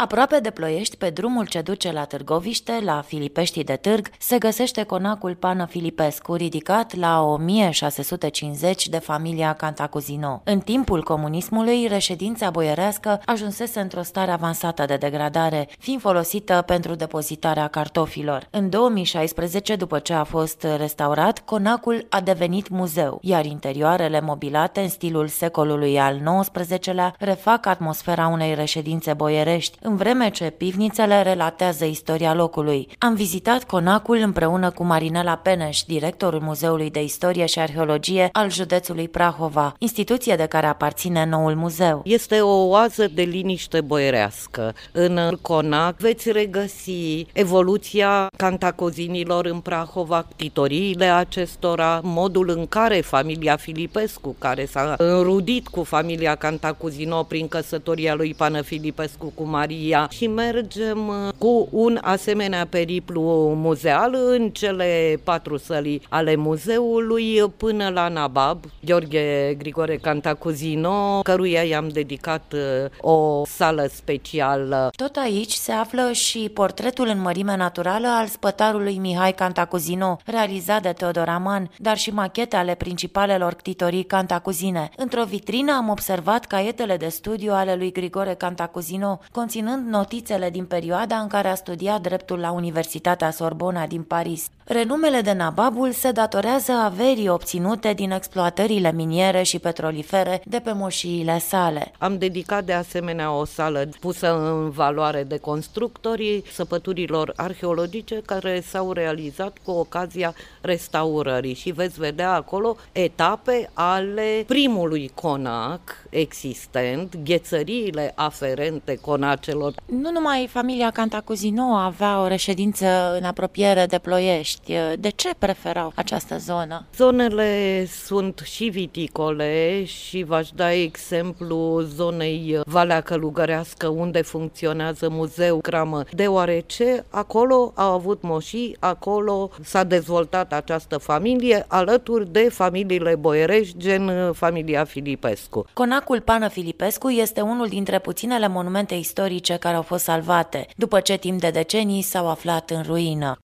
Aproape de Ploiești, pe drumul ce duce la Târgoviște, la Filipeștii de Târg, se găsește conacul Pană Filipescu, ridicat la 1650 de familia Cantacuzino. În timpul comunismului, reședința boierească ajunsese într-o stare avansată de degradare, fiind folosită pentru depozitarea cartofilor. În 2016, după ce a fost restaurat, conacul a devenit muzeu, iar interioarele mobilate în stilul secolului al XIX-lea refac atmosfera unei reședințe boierești, în vreme ce pivnițele relatează istoria locului. Am vizitat conacul împreună cu Marinela Peneș, directorul Muzeului de Istorie și Arheologie al județului Prahova, instituție de care aparține noul muzeu. Este o oază de liniște boierească. În conac veți regăsi evoluția cantacozinilor în Prahova, titoriile acestora, modul în care familia Filipescu, care s-a înrudit cu familia Cantacuzino prin căsătoria lui Pană Filipescu cu Maria, și mergem cu un asemenea periplu muzeal în cele 4 săli ale muzeului până la Nabab, Gheorghe Grigore Cantacuzino, căruia i-am dedicat o sală specială. Tot aici se află și portretul în mărime naturală al spătarului Mihai Cantacuzino, realizat de Teodor Aman, dar și machete ale principalelor ctitorii cantacuzine. Într-o vitrină am observat caietele de studiu ale lui Grigore Cantacuzino, conținând notițele din perioada în care a studiat dreptul la Universitatea Sorbona din Paris. Renumele de Nababul se datorează averii obținute din exploatările miniere și petrolifere de pe moșiile sale. Am dedicat de asemenea o sală pusă în valoare de constructorii săpăturilor arheologice care s-au realizat cu ocazia restaurării și veți vedea acolo etape ale primului conac existent, ghețăriile aferente conacelor. Nu numai familia Cantacuzino avea o reședință în apropiere de Ploiești. De ce preferau această zonă? Zonele sunt și viticole și v-aș da exemplu zonei Valea Călugărească, unde funcționează Muzeul Cramă, deoarece acolo au avut moșii, acolo s-a dezvoltat această familie alături de familiile boierești, gen familia Filipescu. Conacul Pană Filipescu este unul dintre puținele monumente istorice care au fost salvate, după ce timp de decenii s-au aflat în ruină.